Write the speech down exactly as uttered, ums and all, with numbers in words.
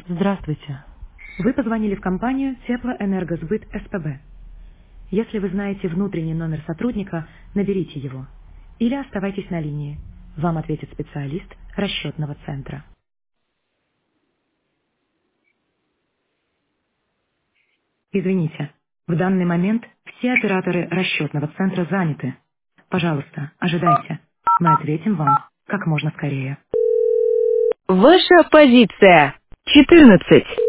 Здравствуйте. Вы позвонили в компанию Теплоэнергосбыт СПБ. Если вы знаете внутренний номер сотрудника, наберите его. Или оставайтесь на линии. Вам ответит специалист расчетного центра. Извините, в данный момент все операторы расчетного центра заняты. Пожалуйста, ожидайте. Мы ответим вам как можно скорее. Ваша позиция. четырнадцать.